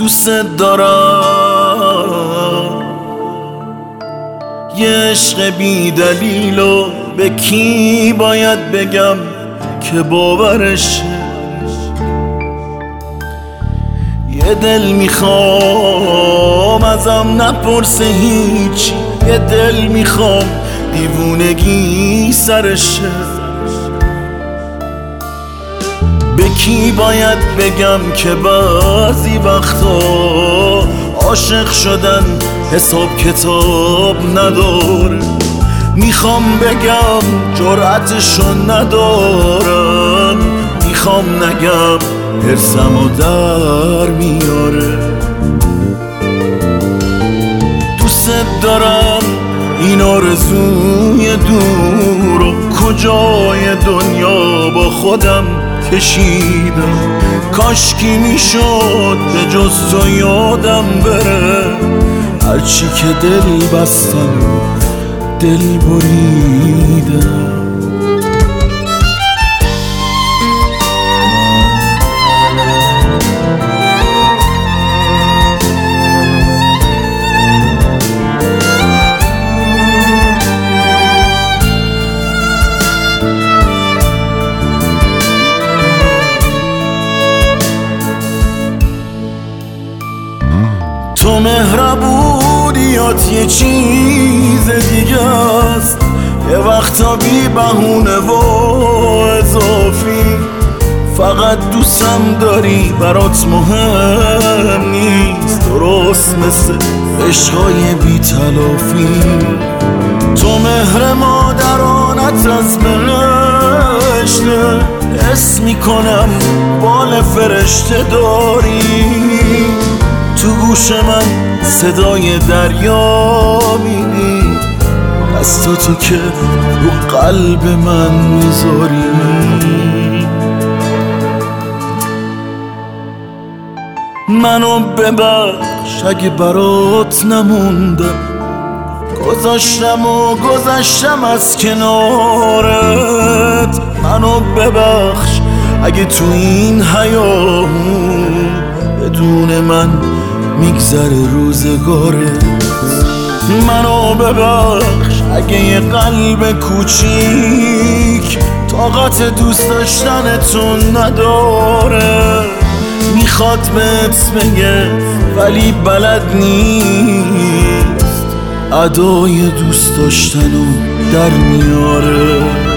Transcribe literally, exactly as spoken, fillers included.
دوست دارم، یه عشق بی دلیلو به کی باید بگم که باورشه؟ یه دل میخوام ازم نپرسه هیچی، یه دل میخوام دیوونگی سرشه. به کی باید بگم که بعضی وقتا عاشق شدن حساب کتاب نداره؟ میخوام بگم جرأتشو ندارم، میخوام نگم حرصمو در میاره. دوست دارم این آرزوی دور و کجای دنیا با خودم کشیدم. کاشکی میشد به جز تو یادم بره، هرچی که دل بستم دل بریدم. تو مهربونیات یه چیز دیگه است، یه وقتا بی بهونه و اضافی. فقط دوستم داری برات مهم نیست، درست مثل عشقای بی تلافی. تو مهر مادرانت از بهشته، حس میکنم بال فرشته داری. تو گوش من صدای دریا میدی، دستا تو که رو قلب من میذاری. منو ببخش اگه برات نموندم، گذاشتم و گذاشتم از کنارت. منو ببخش اگه تو این حیامون بدون من میگذره روزگارت. منو ببخش اگه یه قلب کوچیک طاقت دوست داشتنتون نداره. میخواد بهت بگه ولی بلد نیست، ادای دوست داشتنو در میاره.